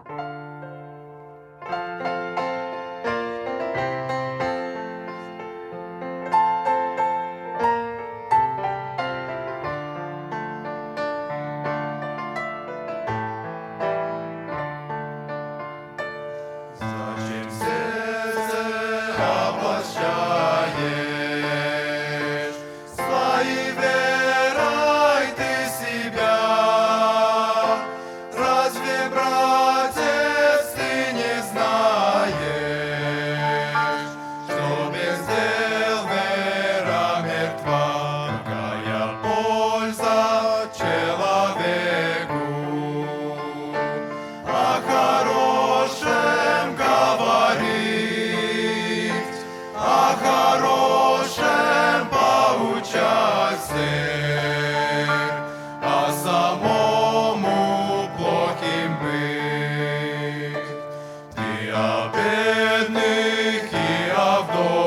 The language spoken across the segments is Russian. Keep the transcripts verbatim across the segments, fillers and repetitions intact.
Зачем сердце обольщаешь? Своей верой ты себя. Разве, братец, ты не знаешь, что без дел вера мертва? Какая польза человеку о хорошем говорить, о хорошем поучать всех, а самому плохим быть. Ты о бедных и о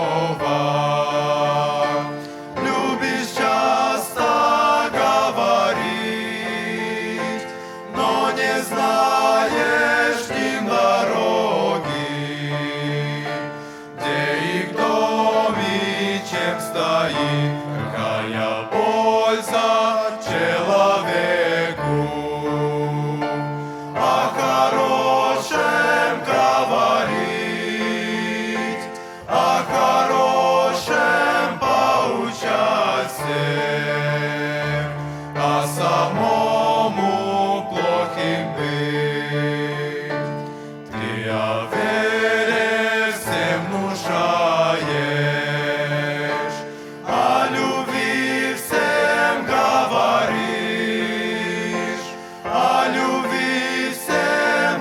вдовах любишь часто говорить, но не знаешь к ним дороги, где их дом и чем стоит. Какая польза человеку о хорошем говорить, о хорошем поучать всех, а самому плохим быть. Ты о вере всем внушаешь, о любви всем говоришь, о любви всем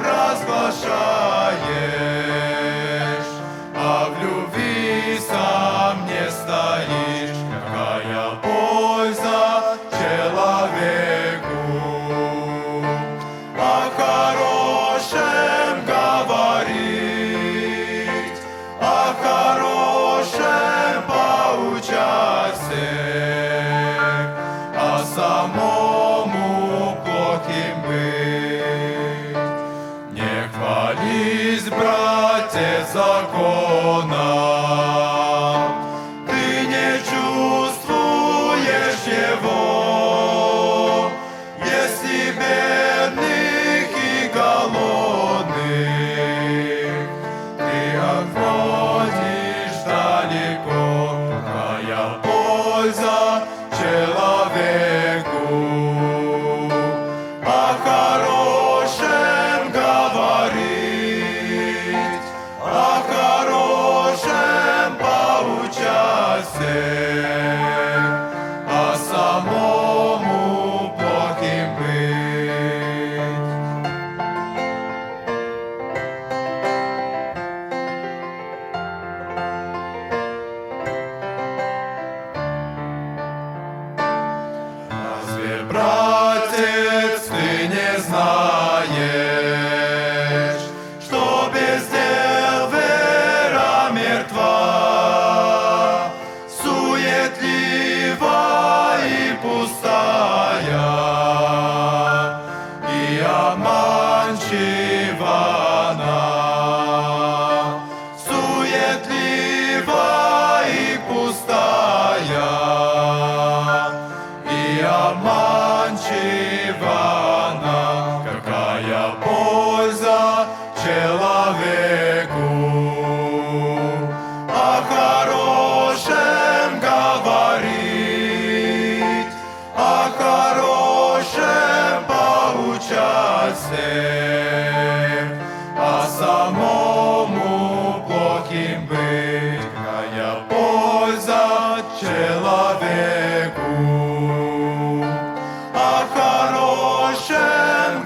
разглашаешь, а в любви сам не стоишь. Какая польза человеку о хорошем говорить, о хорошем поучать всех, а самому плохим быть. Не хвались, братец, законом, ты не чувствуешь его, если бедных и голодных ты отводишь далеко. Какая польза человеку о хорошем говорить, о хорошем поучать всех, а самому плохим быть. Разве, братец, ты не знаешь, что без дел вера мертва, суетлива и пустая, и обманчива она, суетлива и пустая, и обманчива она. Какая польза человеку о хорошем говорить, о хорошем поучать всех, а самому плохим быть. Какая польза человеку о хорошем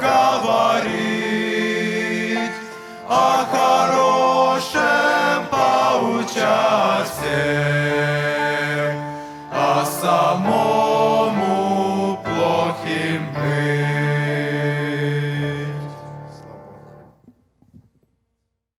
говорить, о хорошем поучать всех.